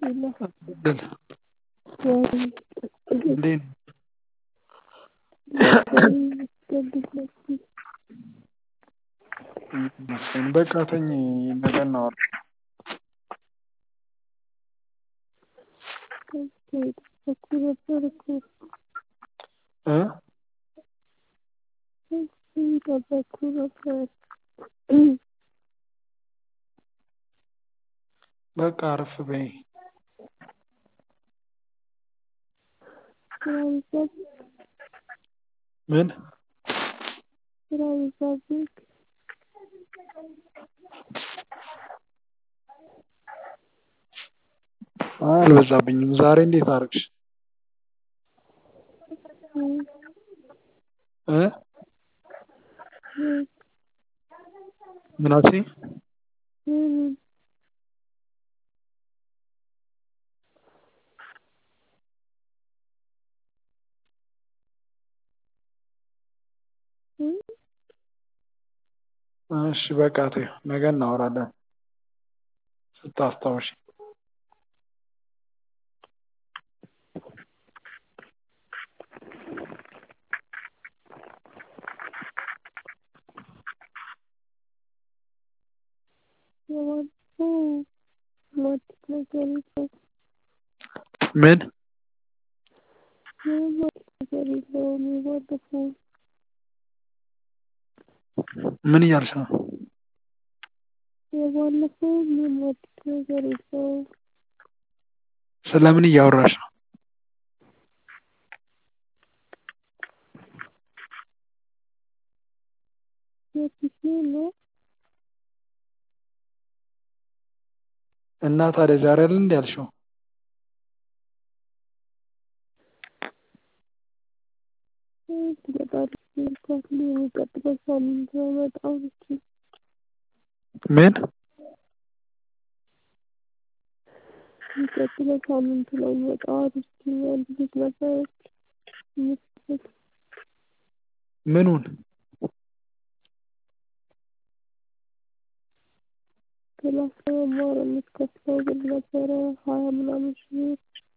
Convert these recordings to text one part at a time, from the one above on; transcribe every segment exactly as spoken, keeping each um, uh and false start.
إلا بدل يعني لين مثلا تبدل نفسي በቃ ተኝ ነገ እናወራ كيف تفكر بذلك እ كيف تفكر بذلك በቃ አረፍ በይ ስራ ይዛብክ ምን ስራ ይዛብክ አልበዛብኝም ዛሬ እንዴት አደረግሽ እ ምን አልሽኝ እሺ በቃ ተይው ነገ እናወራለን ስታስታውሺ ምን ምን እያልሽ ነው የባለፈው ምንም አዲስ ነገር የለውም ስለምን እያወራሽ ነው የፊቴ ነው እና ታዲያ ዛሬ አይደል እንዴ ያልሽው ትመጣለች ስልኳት የሚቀጥለው ሳምንት በጣም እቺ ምን የሚቀጥለው ሳምንት ላይ በጣም እቺ አንድ ልጅ ነበረች የምትል ምኑን ክላስ ለመማር የምትከፍለው ብር ነበረ ሀያ ምናምን ሺህ ብር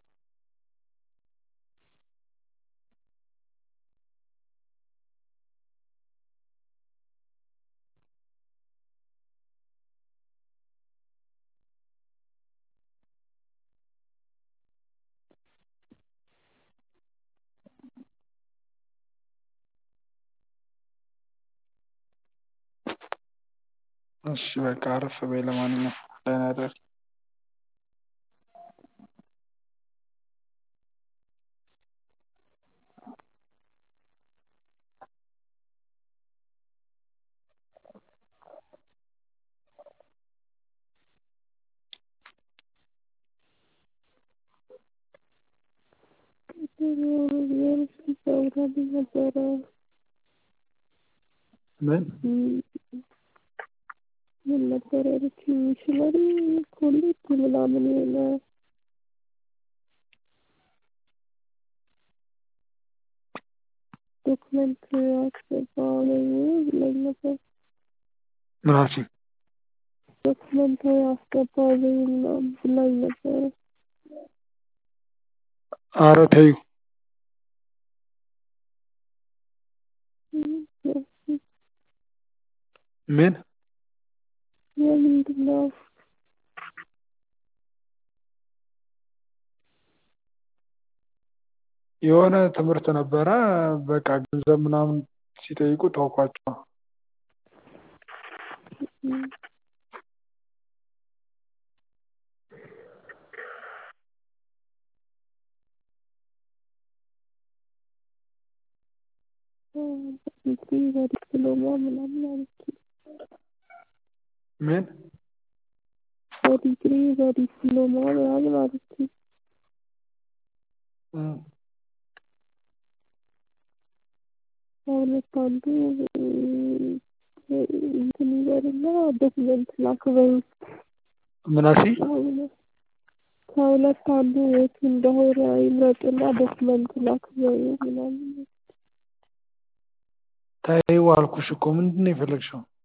እሺ በቃ አረፍ በይ ለማንኛውም ደህና እደሪ ነበረ ምን ምን ነበር ያለችኝ ሚሽነሪ ኮሌጅ ምናምን የሆነ ዶክመንት አስገባ ብላኝ ነበር ምን አልሽኝ ዶክመንት አስገባ ምናምን ብላኝ ነበረ ኧረ ተይው ምን የምንድን ነው የሆነ ትምህርት ነበረ በቃ ገንዘብ ምናምን ሲጠይቁ ተውኳቸው ዲግሪ በዲፕሎማ ምናምን አለችኝ ምን በዲግሪ በዲፕሎማ ምናምን አለችኝ ከሁለት አንዱ እንትን ይበልና ዶክመንት ላክ በይ ምን አልሽኝ ከሁለት አንዱ የቱ እንደሆነ ይምረጥና ዶክመንት ላክ በይ ምናምን ተይው አልኩሽ እኮ ምንድን ነው የፈለግሽው